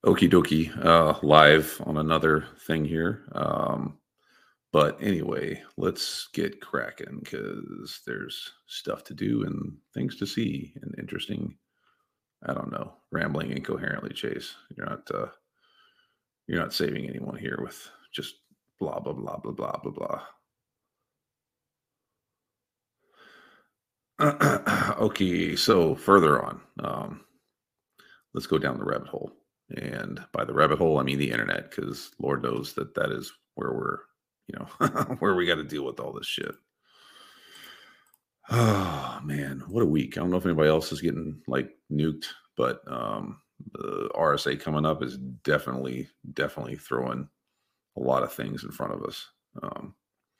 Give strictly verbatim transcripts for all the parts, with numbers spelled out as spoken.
Okie dokie, uh, live on another thing here. Um, but anyway, let's get cracking because there's stuff to do and things to see and interesting. I don't know, rambling incoherently, Chase. You're not uh, you're not saving anyone here with just blah blah blah blah blah blah blah. Okay, so further on, um, let's go down the rabbit hole. And by the rabbit hole, I mean the internet, because Lord knows that that is where we're, you know, where we got to deal with all this shit. Oh man, what a week! I don't know if anybody else is getting like nuked, but um, the R S A coming up is definitely, definitely throwing a lot of things in front of us. Um,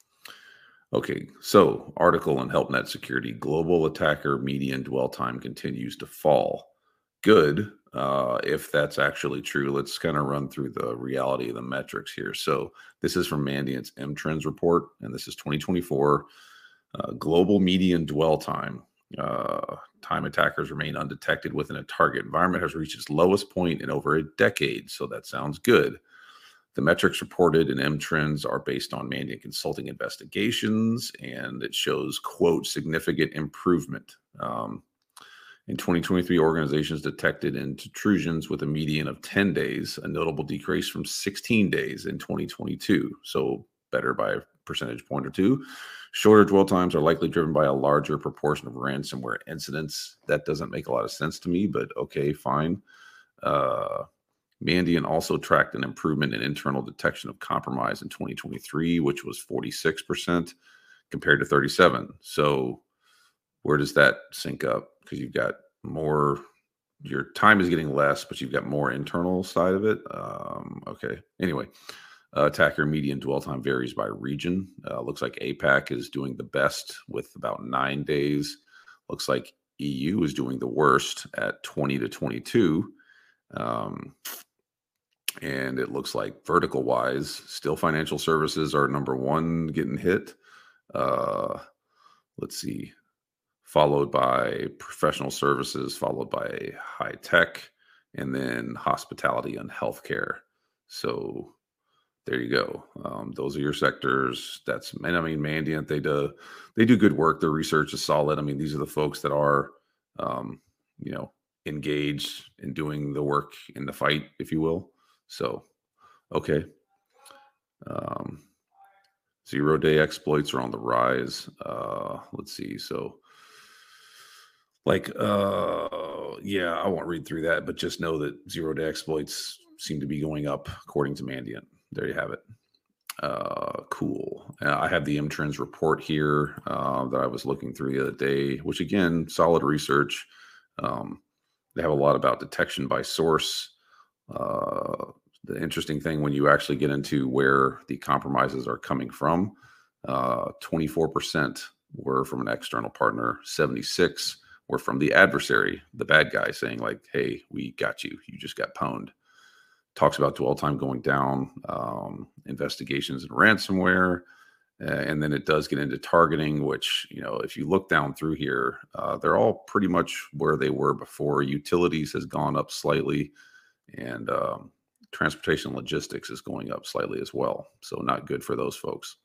okay, so article on HelpNet Security: Global attacker median dwell time continues to fall. Good. Uh, if that's actually true, let's kind of run through the reality of the metrics here. So this is from Mandiant's M Trends report, and this is twenty twenty-four. Uh, global median dwell time. Uh, time attackers remain undetected within a target environment has reached its lowest point in over a decade. So that sounds good. The metrics reported in M Trends are based on Mandiant Consulting investigations, and it shows, quote, significant improvement. Um, in twenty twenty-three, organizations detected intrusions with a median of ten days, a notable decrease from sixteen days in twenty twenty-two. So better by a percentage point or two. Shorter dwell times are likely driven by a larger proportion of ransomware incidents. That doesn't make a lot of sense to me, but okay, fine. Uh, Mandiant also tracked an improvement in internal detection of compromise in twenty twenty-three, which was forty-six percent compared to thirty-seven. So where does that sync up? Because you've got more, your time is getting less, but you've got more internal side of it. Um, okay. Anyway, uh, attacker median dwell time varies by region. Uh, looks like APAC is doing the best with about nine days. Looks like E U is doing the worst at twenty to twenty-two. Um, and it looks like vertical wise, still financial services are number one getting hit. Uh, let's see, followed by professional services, followed by high tech, and then hospitality and healthcare. So there you go. Um, those are your sectors. That's, and I mean, Mandiant, they do they do good work. Their research is solid. I mean, these are the folks that are, um, you know, engaged in doing the work in the fight, if you will. So, okay. Um, zero day exploits are on the rise. Uh, let's see. So, like, uh, yeah, I won't read through that, but just know that zero day exploits seem to be going up according to Mandiant. There you have it. Uh, cool. Uh, I have the M Trends report here uh, that I was looking through the other day, which again, solid research. Um, they have a lot about detection by source. Uh, the interesting thing when you actually get into where the compromises are coming from, uh, twenty-four percent were from an external partner, seventy-six were from the adversary, the bad guy, saying like, hey, we got you. You just got pwned. Talks about dwell time going down, um, investigations and ransomware. Uh, and then it does get into targeting, which, you know, if you look down through here, uh, they're all pretty much where they were before. Utilities has gone up slightly, and um, transportation logistics is going up slightly as well. So not good for those folks.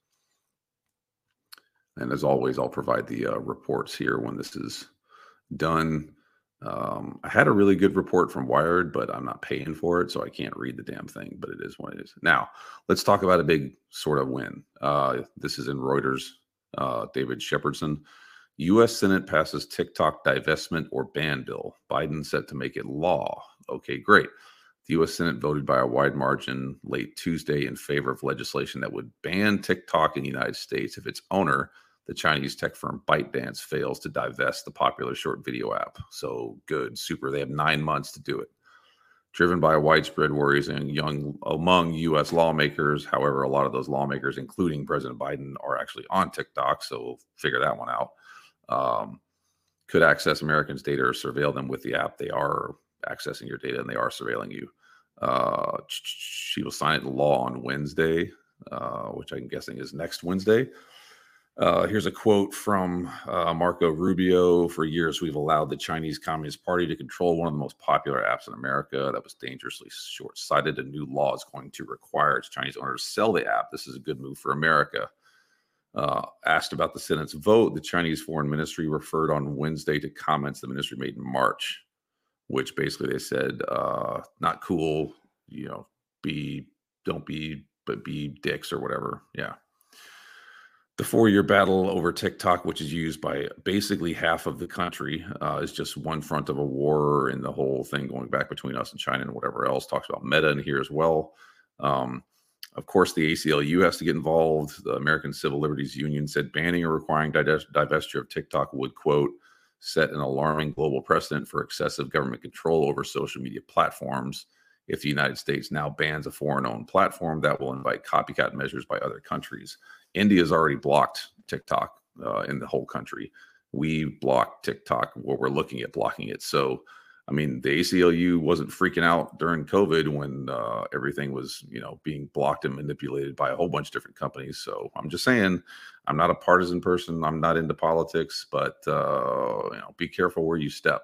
And as always, I'll provide the uh, reports here when this is done. Um, I had a really good report from Wired, but I'm not paying for it, so I can't read the damn thing, but it is what it is. Now, let's talk about a big sort of win. Uh, this is in Reuters. Uh, David Shepardson. U S Senate passes TikTok divestment or ban bill. Biden set to make it law. Okay, great. The U S Senate voted by a wide margin late Tuesday in favor of legislation that would ban TikTok in the United States if its owner, the Chinese tech firm ByteDance, fails to divest the popular short video app. So good, super. They have nine months to do it. Driven by widespread worries and young among U S lawmakers. However, a lot of those lawmakers, including President Biden, are actually on TikTok. So we'll figure that one out. Um, could access Americans' data or surveil them with the app. They are accessing your data and they are surveilling you. Uh, she will sign it into law on Wednesday, uh, which I'm guessing is next Wednesday. Uh, here's a quote from uh, Marco Rubio. For years, we've allowed the Chinese Communist Party to control one of the most popular apps in America. That was dangerously short sighted. A new law is going to require its Chinese owners to sell the app. This is a good move for America. Uh, asked about the Senate's vote, the Chinese Foreign Ministry referred on Wednesday to comments the ministry made in March, which basically they said, uh, not cool, you know, be, don't be, but be dicks or whatever. Yeah. The four-year battle over TikTok, which is used by basically half of the country, uh, is just one front of a war, and the whole thing going back between us and China and whatever else. Talks about Meta in here as well. Um, of course, the A C L U has to get involved. The American Civil Liberties Union said banning or requiring divest- divestiture of TikTok would, quote, set an alarming global precedent for excessive government control over social media platforms. If the United States now bans a foreign-owned platform, that will invite copycat measures by other countries. India's already blocked TikTok uh, in the whole country. We blocked TikTok, where we're looking at blocking it. So, I mean, the A C L U wasn't freaking out during COVID when uh, everything was, you know, being blocked and manipulated by a whole bunch of different companies. So I'm just saying, I'm not a partisan person. I'm not into politics, but uh, you know, be careful where you step.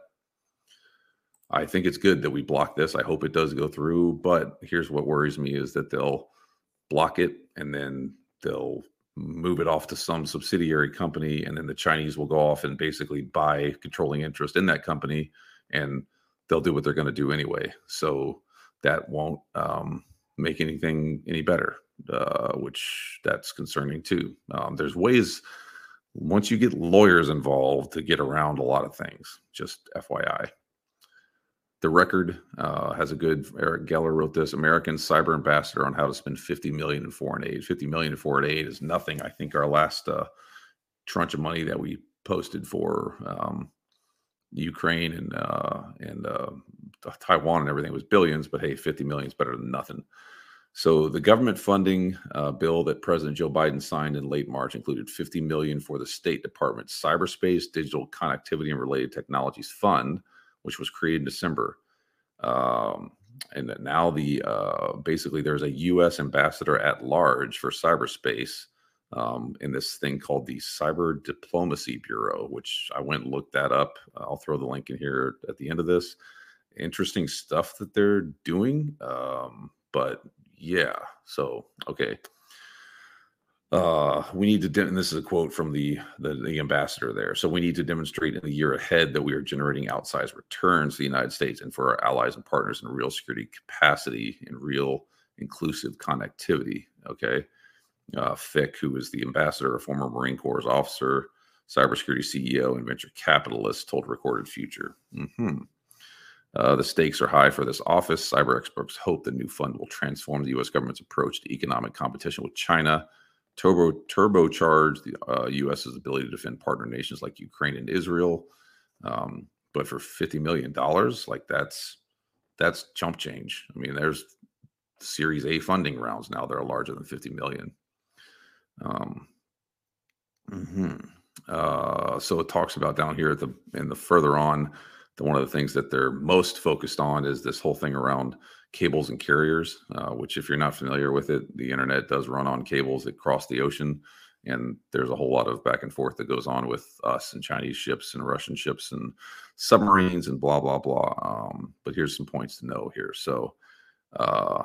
I think it's good that we block this. I hope it does go through. But here's what worries me is that they'll block it and then they'll move it off to some subsidiary company, and then the Chinese will go off and basically buy controlling interest in that company, and they'll do what they're going to do anyway. So that won't um, make anything any better, uh, which that's concerning too. Um, there's ways once you get lawyers involved to get around a lot of things. Just F Y I. The Record uh, has a good, Eric Geller wrote this, American cyber ambassador on how to spend fifty million dollars in foreign aid. fifty million dollars in foreign aid is nothing. I think our last uh, tranche of money that we posted for um, Ukraine and uh, and uh, Taiwan and everything was billions, but hey, fifty million is better than nothing. So the government funding uh, bill that President Joe Biden signed in late March included fifty million dollars for the State Department's Cyberspace, Digital Connectivity, and Related Technologies Fund, which was created in December. Um, and now the uh, basically there's a U S ambassador at large for cyberspace um, in this thing called the Cyber Diplomacy Bureau, which I went and looked that up. I'll throw the link in here at the end of this. Interesting stuff that they're doing. Um, but yeah, so, okay. Uh, we need to, de- and this is a quote from the, the the ambassador there. So we need to demonstrate in the year ahead that we are generating outsized returns to the United States and for our allies and partners in real security capacity and real inclusive connectivity. Okay, uh, Fick, who is the ambassador, a former Marine Corps officer, cybersecurity C E O, and venture capitalist, told Recorded Future. Mm-hmm. Uh, the stakes are high for this office. Cyber experts hope the new fund will transform the U S government's approach to economic competition with China, turbo turbocharge the uh, U S's ability to defend partner nations like Ukraine and Israel. Um, but for fifty million dollars, like that's that's chump change. I mean, there's Series A funding rounds now that are larger than fifty million. Um, mhm. uh, so it talks about down here at the in the further on, the one of the things that they're most focused on is this whole thing around cables and carriers, uh, which if you're not familiar with it, the internet does run on cables that cross the ocean. And there's a whole lot of back and forth that goes on with us and Chinese ships and Russian ships and submarines and blah, blah, blah. Um, but here's some points to know here. So uh,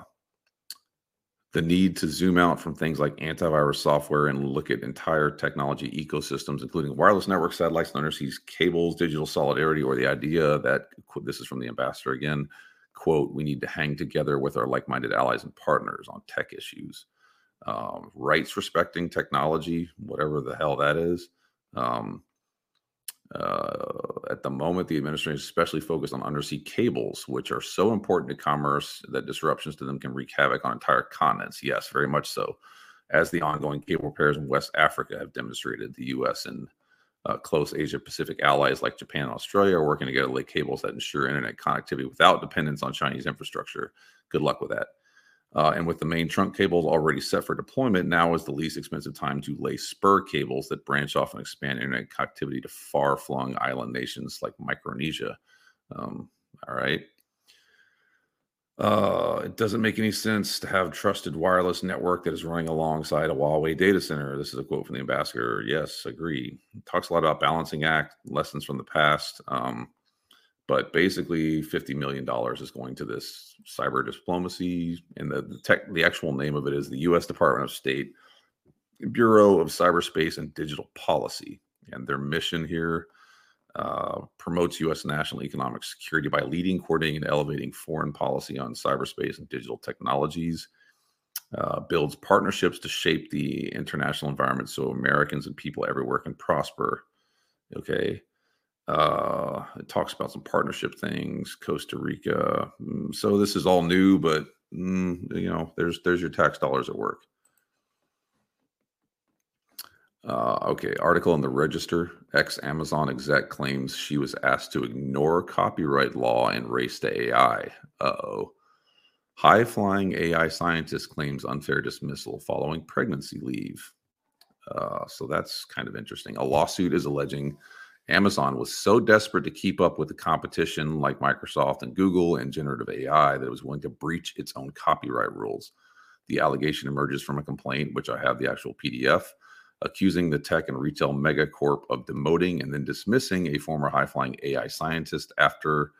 the need to zoom out from things like antivirus software and look at entire technology ecosystems, including wireless network satellites, undersea cables, digital solidarity, or the idea that, this is from the ambassador again, quote, we need to hang together with our like-minded allies and partners on tech issues. Um, rights respecting technology, whatever the hell that is. Um, uh, at the moment, the administration is especially focused on undersea cables, which are so important to commerce that disruptions to them can wreak havoc on entire continents. Yes, very much so. As the ongoing cable repairs in West Africa have demonstrated, the U S and uh, close Asia-Pacific allies like Japan and Australia are working together to lay cables that ensure internet connectivity without dependence on Chinese infrastructure. Good luck with that. Uh, and with the main trunk cables already set for deployment, now is the least expensive time to lay spur cables that branch off and expand internet connectivity to far-flung island nations like Micronesia. Um, all right. Uh, it doesn't make any sense to have trusted wireless network that is running alongside a Huawei data center. This is a quote from the ambassador. Yes, agree. Talks a lot about balancing act, lessons from the past. Um, but basically, fifty million dollars is going to this cyber diplomacy, and the, the tech, the actual name of it is the U S Department of State Bureau of Cyberspace and Digital Policy. And their mission here uh, promotes U S national economic security by leading, coordinating, and elevating foreign policy on cyberspace and digital technologies, uh, builds partnerships to shape the international environment so Americans and people everywhere can prosper. Okay. Uh, it talks about some partnership things, Costa Rica. Mm, So this is all new, but mm, you know, there's there's your tax dollars at work. Uh, okay, article in the Register. Ex Amazon exec claims she was asked to ignore copyright law and race to A I. Uh oh. High flying A I scientist claims unfair dismissal following pregnancy leave. Uh, so that's kind of interesting. A lawsuit is alleging Amazon was so desperate to keep up with the competition like Microsoft and Google and generative A I that it was willing to breach its own copyright rules. The allegation emerges from a complaint, which I have the actual P D F, accusing the tech and retail megacorp of demoting and then dismissing a former high flying A I scientist after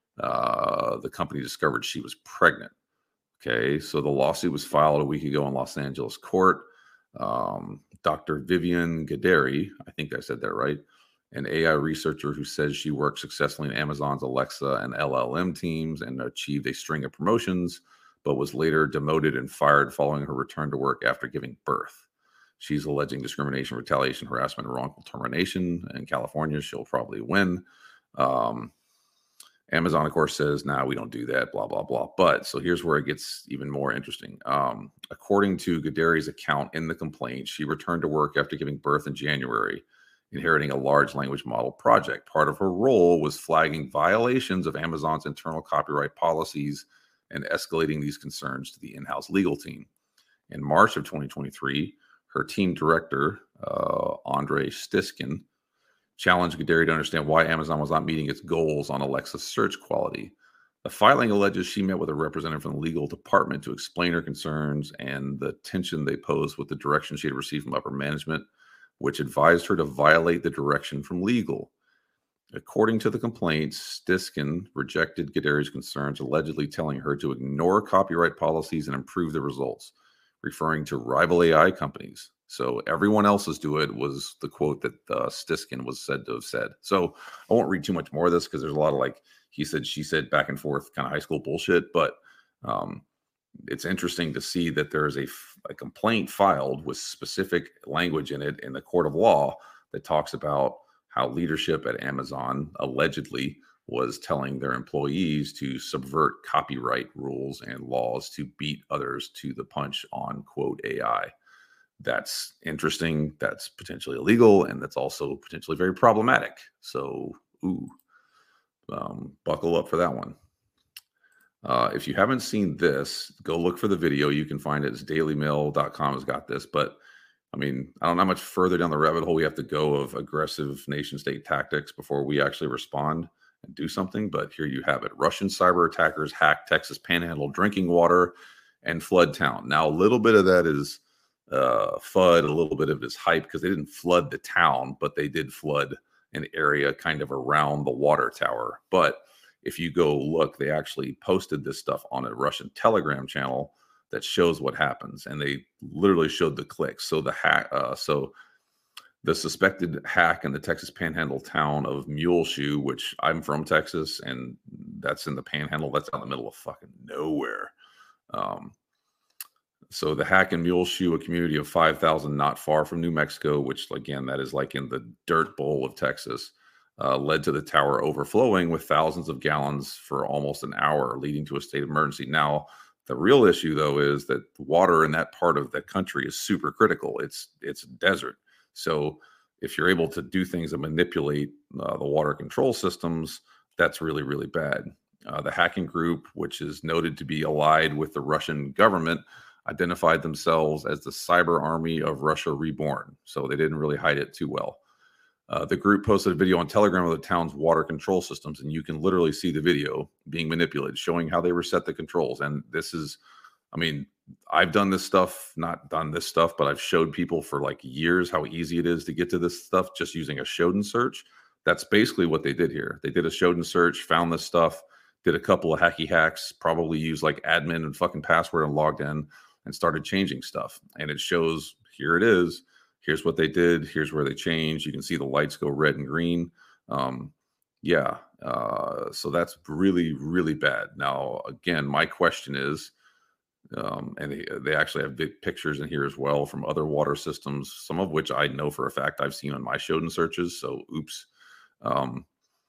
uh, the company discovered she was pregnant. Okay, so the lawsuit was filed a week ago in Los Angeles court. Um, Doctor Vivian Gaderi, I think I said that right, an A I researcher who says she worked successfully in Amazon's Alexa and L L M teams and achieved a string of promotions, but was later demoted and fired following her return to work after giving birth. She's alleging discrimination, retaliation, harassment, and wrongful termination. In California, she'll probably win. Um, Amazon, of course, says, nah, we don't do that, blah, blah, blah. But so here's where it gets even more interesting. Um, according to Gaderi's account in the complaint, she returned to work after giving birth in January, inheriting a large language model project. Part of her role was flagging violations of Amazon's internal copyright policies and escalating these concerns to the in-house legal team. In March of twenty twenty-three, her team director, uh, Andre Stiskin, challenged Gaderi to understand why Amazon was not meeting its goals on Alexa search quality. The filing alleges she met with a representative from the legal department to explain her concerns and the tension they posed with the direction she had received from upper management, which advised her to violate the direction from legal. According to the complaint, Stiskin rejected Gaderi's concerns, allegedly telling her to ignore copyright policies and improve the results, referring to rival A I companies. So everyone else's do it was the quote that uh, Stiskin was said to have said. So I won't read too much more of this because there's a lot of like he said, she said, back and forth kind of high school bullshit. But um, it's interesting to see that there is a, a complaint filed with specific language in it in the court of law that talks about how leadership at Amazon allegedly was telling their employees to subvert copyright rules and laws to beat others to the punch on quote A I. That's interesting. That's potentially illegal, and that's also potentially very problematic. So, ooh, um, buckle up for that one. Uh, if you haven't seen this, go look for the video. You can find it. It's daily mail dot com has got this. But I mean, I don't know how much further down the rabbit hole we have to go of aggressive nation state tactics before we actually respond and do something. But here you have it. Russian cyber attackers hacked Texas Panhandle drinking water and flood town. Now, a little bit of that is uh, F U D, a little bit of it is hype because they didn't flood the town, but they did flood an area kind of around the water tower. But if you go look, they actually posted this stuff on a Russian Telegram channel that shows what happens, and they literally showed the clicks. So the hack, uh, so the suspected hack in the Texas Panhandle town of Muleshoe, which I'm from Texas, and that's in the Panhandle. That's out in the middle of fucking nowhere. Um, so the hack in Muleshoe, a community of five thousand not far from New Mexico, which again, that is like in the dirt bowl of Texas, uh, led to the tower overflowing with thousands of gallons for almost an hour, leading to a state of emergency. Now, the real issue, though, is that water in that part of the country is super critical. It's it's desert. So if you're able to do things and manipulate uh, the water control systems, that's really, really bad. Uh, the hacking group, which is noted to be allied with the Russian government, identified themselves as the Cyber Army of Russia Reborn. So they didn't really hide it too well. Uh, the group posted a video on Telegram of the town's water control systems, and you can literally see the video being manipulated, showing how they reset the controls. And this is, I mean, I've done this stuff, not done this stuff, but I've showed people for like years how easy it is to get to this stuff just using a Shodan search. That's basically what they did here. They did a Shodan search, found this stuff, did a couple of hacky hacks, probably used like admin and fucking password and logged in and started changing stuff. And it shows, here it is. Here's what they did. Here's where they changed. You can see the lights go red and green. Um, yeah. Uh, so that's really, really bad. Now, again, my question is, um, and they, they actually have big pictures in here as well from other water systems, some of which I know for a fact I've seen on my Shodan searches. So, oops. Um,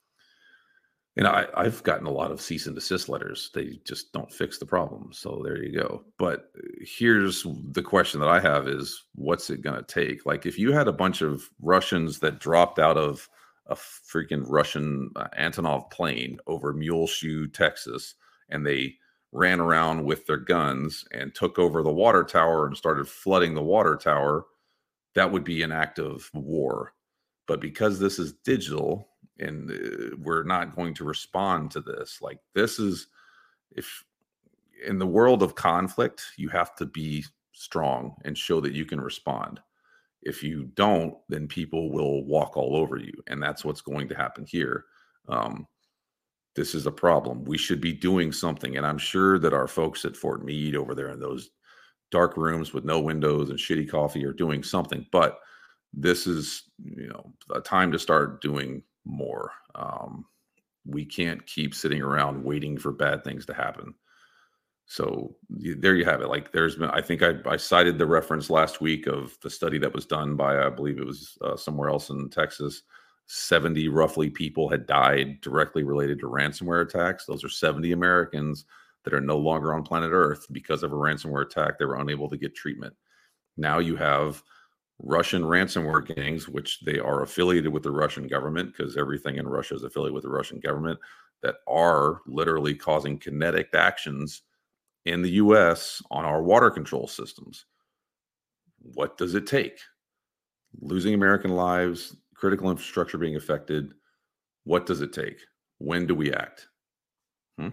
and I, I've gotten a lot of cease and desist letters. They just don't fix the problem. So there you go. But here's the question that I have is, what's it going to take? Like, if you had a bunch of Russians that dropped out of a freaking Russian uh, Antonov plane over Muleshoe, Texas, and they ran around with their guns and took over the water tower and started flooding the water tower, that would be an act of war. But because this is digital and uh, we're not going to respond to this, like this is, if in the world of conflict, you have to be strong and show that you can respond. If you don't, then people will walk all over you. And that's what's going to happen here. Um, this is a problem. We should be doing something. And I'm sure that our folks at Fort Meade over there in those dark rooms with no windows and shitty coffee are doing something. But this is, you know, a time to start doing more. Um, we can't keep sitting around waiting for bad things to happen. So there you have it. Like there's been, I think I, I cited the reference last week of the study that was done by, I believe it was uh, somewhere else in Texas. seventy roughly people had died directly related to ransomware attacks. Those are seventy Americans that are no longer on planet Earth because of a ransomware attack. They were unable to get treatment. Now you have Russian ransomware gangs, which they are affiliated with the Russian government because everything in Russia is affiliated with the Russian government, that are literally causing kinetic actions in the U S on our water control systems. What does it take? Losing American lives, critical infrastructure being affected. What does it take? When do we act? Hmm?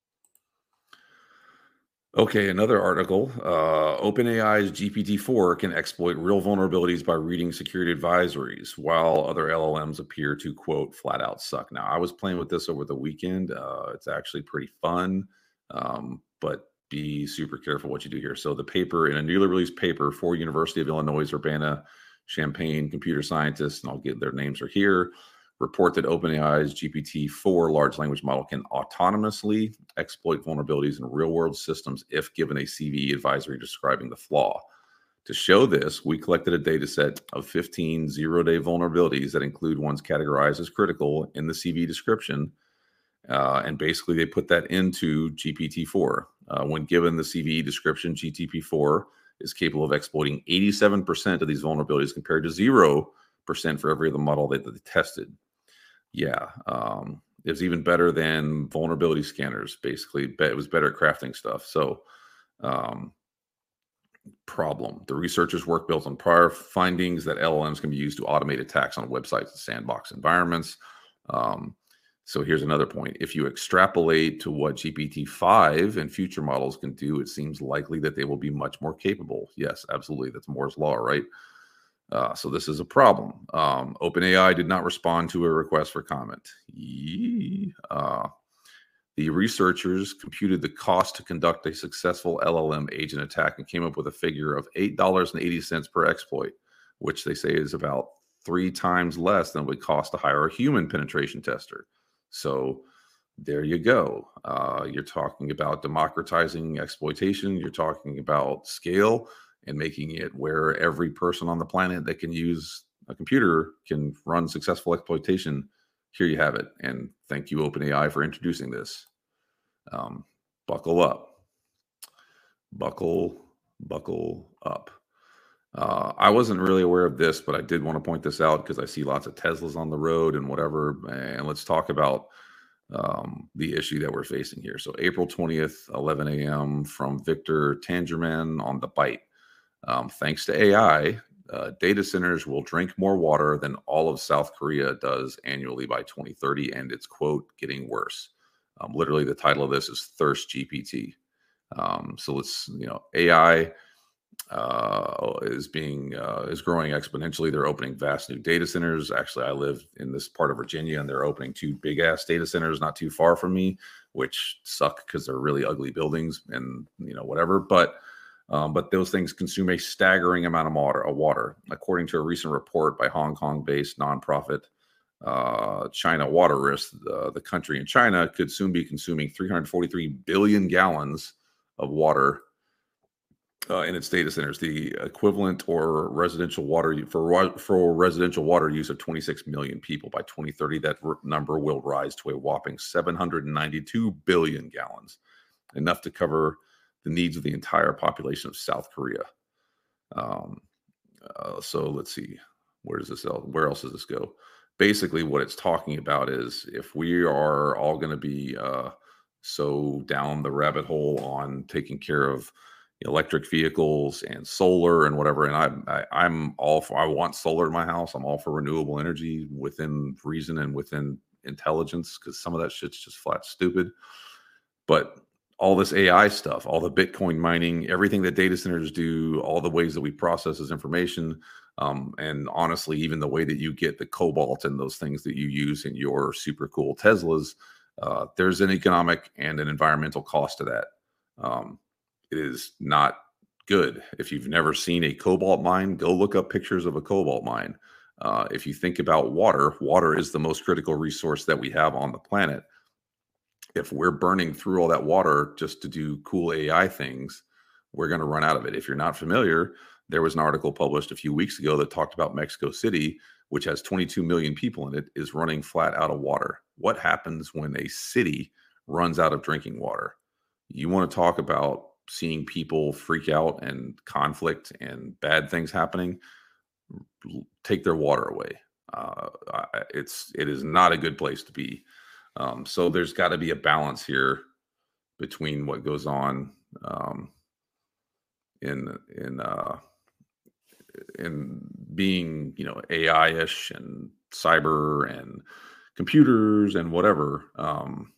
Okay, another article. Uh, OpenAI's G P T four can exploit real vulnerabilities by reading security advisories, while other L L Ms appear to, quote, flat out suck. Now, I was playing with this over the weekend. Uh, it's actually pretty fun, um, but be super careful what you do here. So the paper, in a newly released paper for University of Illinois Urbana-Champaign computer scientists, and I'll get their names are here, report that OpenAI's G P T four large language model can autonomously exploit vulnerabilities in real-world systems if given a C V E advisory describing the flaw. To show this, we collected a data set of fifteen zero-day vulnerabilities that include ones categorized as critical in the C V E description. Uh, and basically, they put that into G P T four. Uh, when given the C V E description, G P T four is capable of exploiting eighty-seven percent of these vulnerabilities compared to zero percent for every other model that they tested. Yeah, um, it was even better than vulnerability scanners. Basically, it was better at crafting stuff. So, um, problem. The researchers' work built on prior findings that L L Ms can be used to automate attacks on websites and sandbox environments. Um, so here's another point. If you extrapolate to what G P T five and future models can do, it seems likely that they will be much more capable. Yes, absolutely. That's Moore's law, right? Uh, so this is a problem. Um, OpenAI did not respond to a request for comment. Yee. Uh, the researchers computed the cost to conduct a successful L L M agent attack and came up with a figure of eight dollars and eighty cents per exploit, which they say is about three times less than it would cost to hire a human penetration tester. So there you go. Uh, you're talking about democratizing exploitation. You're talking about scale and making it where every person on the planet that can use a computer can run successful exploitation. Here you have it. And thank you, OpenAI, for introducing this. Um, buckle up. Buckle, buckle up. Uh, I wasn't really aware of this, but I did want to point this out because I see lots of Teslas on the road and whatever. And let's talk about um, the issue that we're facing here. So April twentieth, eleven a.m. from Victor Tangerman on The Byte. Um, thanks to A I, Uh, data centers will drink more water than all of South Korea does annually by twenty thirty, and it's, quote, getting worse. Um, literally, the title of this is Thirst G P T. Um, so let's, you know, A I uh, is being uh, is growing exponentially. They're opening vast new data centers. Actually, I live in this part of Virginia, and they're opening two big ass data centers not too far from me, which suck because they're really ugly buildings and you know whatever. But um, but those things consume a staggering amount of water. Of water, according to a recent report by Hong Kong-based nonprofit uh, China Water Risk, uh, the country in China could soon be consuming three hundred forty-three billion gallons of water uh, in its data centers, the equivalent or residential water u- for wa- for residential water use of twenty-six million people. By twenty thirty, that r- number will rise to a whopping seven hundred ninety-two billion gallons, enough to cover the needs of the entire population of South Korea. Um, uh, so let's see, where does this el- where else does this go? Basically, what it's talking about is if we are all going to be uh, so down the rabbit hole on taking care of electric vehicles and solar and whatever, and I'm I, I'm all for. I want solar in my house. I'm all for renewable energy within reason and within intelligence because some of that shit's just flat stupid. But all this A I stuff, all the Bitcoin mining, everything that data centers do, all the ways that we process this information, um, and honestly, even the way that you get the cobalt and those things that you use in your super cool Teslas, uh, there's an economic and an environmental cost to that. Um, it is not good. If you've never seen a cobalt mine, go look up pictures of a cobalt mine. Uh, if you think about water, water is the most critical resource that we have on the planet. If we're burning through all that water just to do cool A I things, we're going to run out of it. If you're not familiar, there was an article published a few weeks ago that talked about Mexico City, which has twenty-two million people in it, is running flat out of water. What happens when a city runs out of drinking water? You want to talk about seeing people freak out and conflict and bad things happening? Take their water away. Uh, I- it's it is not a good place to be. Um, so there's got to be a balance here between what goes on um, in in uh, in being you know A I-ish and cyber and computers and whatever, um,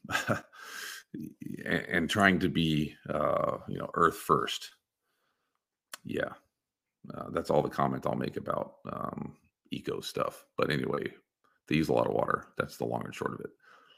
and, and trying to be uh, you know Earth first. Yeah, uh, that's all the comment I'll make about um, eco stuff. But anyway, they use a lot of water. That's the long and short of it.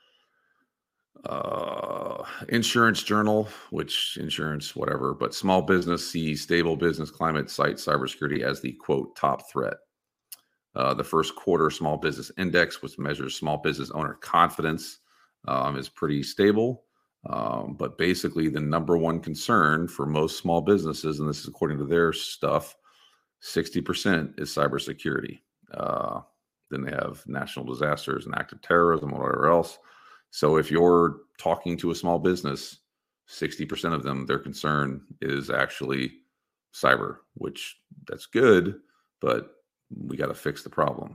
Uh, Insurance Journal, which insurance, whatever, but small business sees stable business climate, cites cybersecurity as the quote top threat. Uh, the first quarter small business index, which measures small business owner confidence, um, is pretty stable. Um, but basically, the number one concern for most small businesses, and this is according to their stuff, sixty percent is cybersecurity. Uh, then they have national disasters and active terrorism, whatever else. So if you're talking to a small business, sixty percent of them, their concern is actually cyber, which that's good, but we got to fix the problem.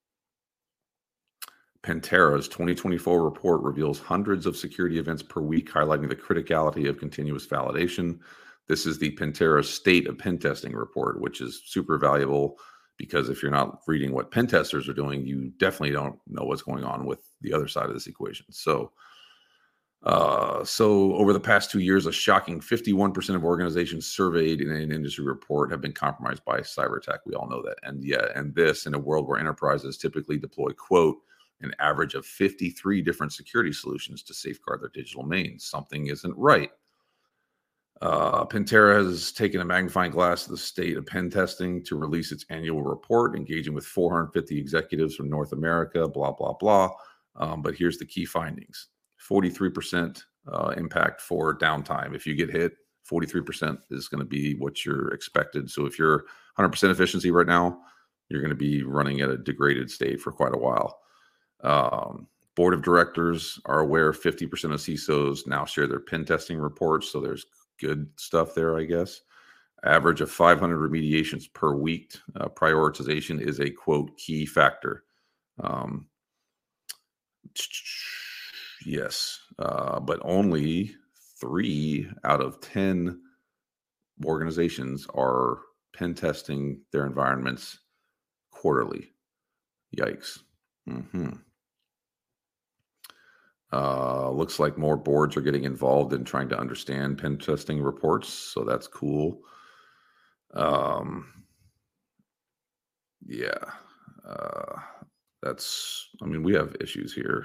Pantera's twenty twenty-four report reveals hundreds of security events per week, highlighting the criticality of continuous validation. This is the Pantera State of Pen Testing report, which is super valuable because if you're not reading what pen testers are doing, you definitely don't know what's going on with the other side of this equation. So, uh, so over the past two years, a shocking fifty-one percent of organizations surveyed in an industry report have been compromised by cyber attack. We all know that. And yeah, and this in a world where enterprises typically deploy, quote, an average of fifty-three different security solutions to safeguard their digital domains. Something isn't right. Uh, Pantera has taken a magnifying glass to the state of pen testing to release its annual report, engaging with four hundred fifty executives from North America, blah, blah, blah. Um, but here's the key findings forty-three percent uh, impact for downtime. If you get hit, forty-three percent is going to be what you're expected. So if you're one hundred percent efficiency right now, you're going to be running at a degraded state for quite a while. Um, board of directors are aware fifty percent of C I S Os now share their pen testing reports. So there's good stuff there, I guess. Average of five hundred remediations per week. Uh, prioritization is a quote key factor. Um, yes, uh, but only three out of ten organizations are pen testing their environments quarterly. Yikes. Hmm. Uh, looks like more boards are getting involved in trying to understand pen testing reports, so that's cool. Um, yeah, uh, that's. I mean, we have issues here.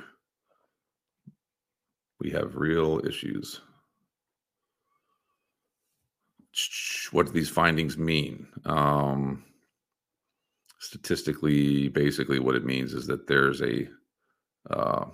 We have real issues. What do these findings mean? Um, statistically, basically, what it means is that there's a uh,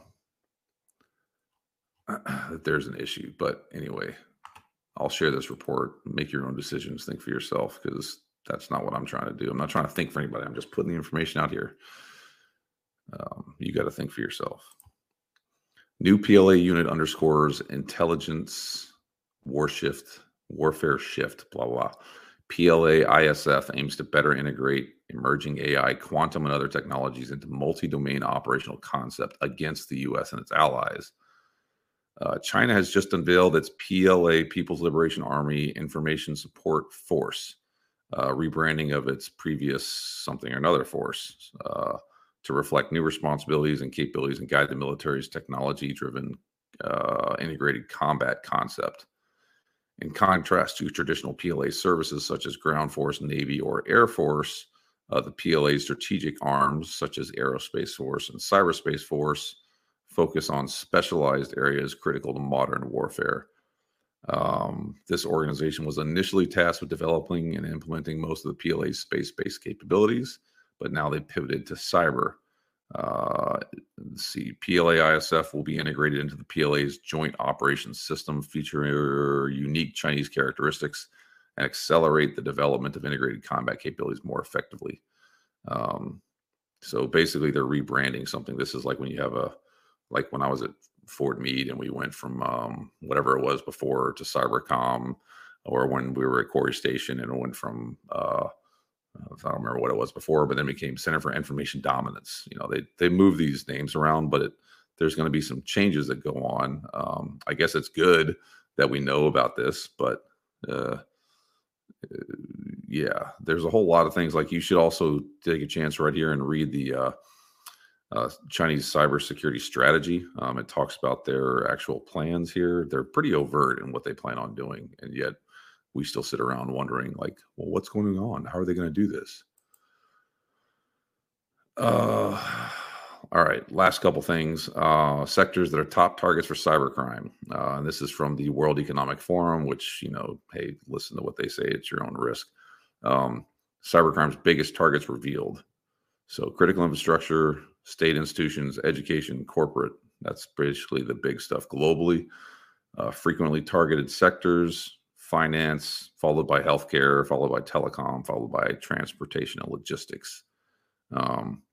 that there's an issue. But anyway, I'll share this report. Make your own decisions. Think for yourself, because that's not what I'm trying to do. I'm not trying to think for anybody. I'm just putting the information out here. Um, you got to think for yourself. New P L A unit underscores intelligence war shift, warfare shift, blah, blah. P L A I S F aims to better integrate emerging A I, quantum, and other technologies into multi-domain operational concept against the U S and its allies. Uh, China has just unveiled its P L A, People's Liberation Army Information Support Force, uh, rebranding of its previous something or another force uh, to reflect new responsibilities and capabilities and guide the military's technology-driven uh, integrated combat concept. In contrast to traditional P L A services such as ground force, Navy, or Air Force, uh, the P L A strategic arms such as Aerospace Force and Cyberspace Force focus on specialized areas critical to modern warfare. Um, this organization was initially tasked with developing and implementing most of the P L A's space-based capabilities, but now they pivoted to cyber. Uh, let's see, P L A I S F will be integrated into the P L A's Joint Operations System, featuring unique Chinese characteristics and accelerate the development of integrated combat capabilities more effectively. Um, so basically, they're rebranding something. This is like when you have a like when I was at Fort Meade and we went from um, whatever it was before to Cybercom, or when we were at Corey Station and it went from, uh, I don't remember what it was before, but then it became Center for Information Dominance. You know, they, they move these names around, but it, there's going to be some changes that go on. Um, I guess it's good that we know about this, but uh, yeah, there's a whole lot of things. Like, you should also take a chance right here and read the, uh, Uh, Chinese cybersecurity strategy. Um, it talks about their actual plans here. They're pretty overt in what they plan on doing, and yet we still sit around wondering, like, well, what's going on? How are they going to do this? Uh, all right, last couple things. Uh, sectors that are top targets for cybercrime. Uh, and this is from the World Economic Forum, which, you know, hey, listen to what they say. It's your own risk. Um, cybercrime's biggest targets revealed. So critical infrastructure, state institutions, education, corporate. That's basically the big stuff globally. Uh, frequently targeted sectors, finance, followed by healthcare, followed by telecom, followed by transportation and logistics. Um,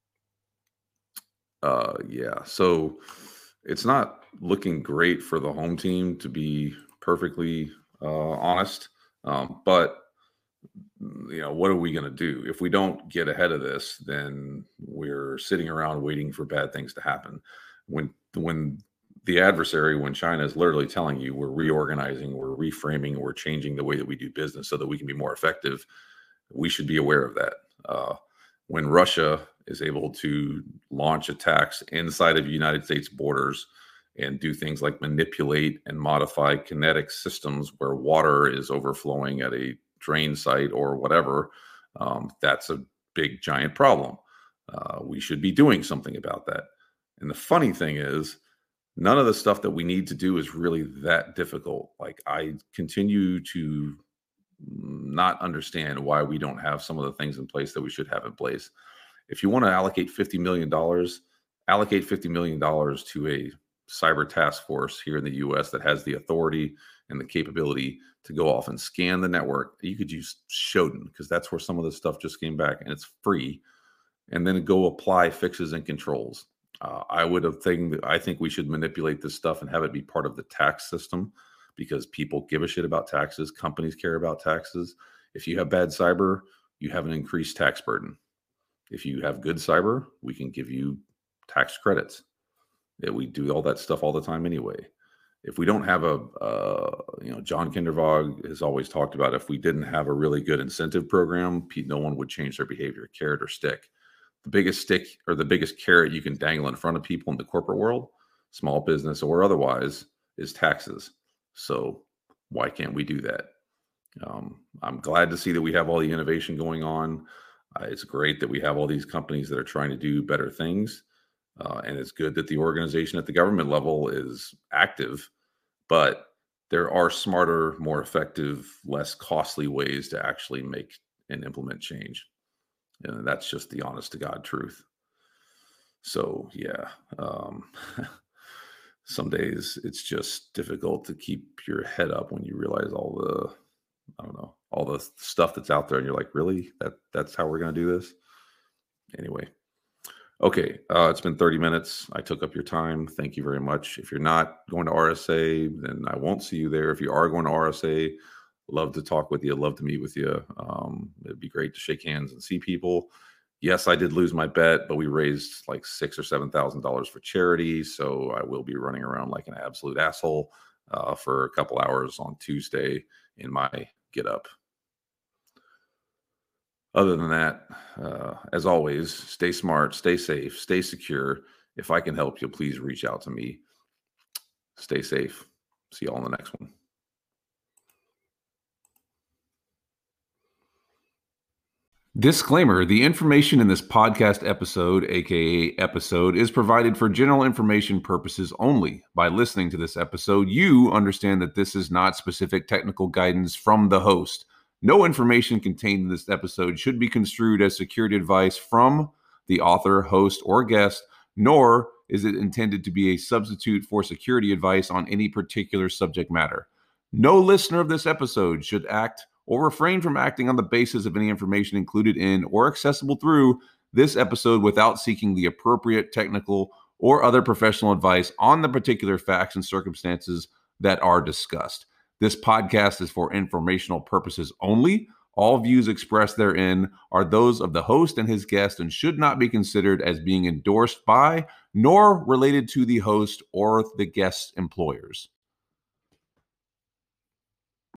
uh, yeah, so it's not looking great for the home team, to be perfectly uh, honest. Um, but you know, what are we going to do? If we don't get ahead of this, then we're sitting around waiting for bad things to happen. When when the adversary, when China is literally telling you we're reorganizing, we're reframing, we're changing the way that we do business so that we can be more effective, we should be aware of that. Uh, when Russia is able to launch attacks inside of United States borders and do things like manipulate and modify kinetic systems where water is overflowing at a drain site or whatever, um, that's a big, giant problem. Uh, we should be doing something about that. And the funny thing is, none of the stuff that we need to do is really that difficult. Like, I continue to not understand why we don't have some of the things in place that we should have in place. If you want to allocate fifty million dollars, allocate fifty million dollars to a cyber task force here in the U S that has the authority and the capability to go off and scan the network. You could use Shodan, because that's where some of this stuff just came back, and it's free. And then go apply fixes and controls. Uh, I would have think I think we should manipulate this stuff and have it be part of the tax system, because people give a shit about taxes. Companies care about taxes. If you have bad cyber, you have an increased tax burden. If you have good cyber, we can give you tax credits. Yeah, we do all that stuff all the time anyway. if we don't have a, uh, you know, John Kindervag has always talked about if we didn't have a really good incentive program, no one would change their behavior, carrot or stick. The biggest stick or the biggest carrot you can dangle in front of people in the corporate world, small business or otherwise, is taxes. So why can't we do that? Um, I'm glad to see that we have all the innovation going on. Uh, it's great that we have all these companies that are trying to do better things. Uh, and it's good that the organization at the government level is active, but there are smarter, more effective, less costly ways to actually make and implement change. And that's just the honest to God truth. So yeah, um, some days it's just difficult to keep your head up when you realize all the, I don't know, all the stuff that's out there and you're like, really, that that's how we're going to do this? Anyway. Okay, uh, it's been thirty minutes. I took up your time. Thank you very much. If you're not going to R S A, then I won't see you there. If you are going to R S A, love to talk with you. Love to meet with you. Um, it'd be great to shake hands and see people. Yes, I did lose my bet, but we raised like six or seven thousand dollars for charity. So I will be running around like an absolute asshole uh, for a couple hours on Tuesday in my get up. Other than that, uh, as always, stay smart, stay safe, stay secure. If I can help you, please reach out to me. Stay safe. See you all in the next one. Disclaimer: the information in this podcast episode, aka episode, is provided for general information purposes only. By listening to this episode, you understand that this is not specific technical guidance from the host. No information contained in this episode should be construed as security advice from the author, host, or guest, nor is it intended to be a substitute for security advice on any particular subject matter. No listener of this episode should act or refrain from acting on the basis of any information included in or accessible through this episode without seeking the appropriate technical or other professional advice on the particular facts and circumstances that are discussed. This podcast is for informational purposes only. All views expressed therein are those of the host and his guest and should not be considered as being endorsed by nor related to the host or the guest's employers.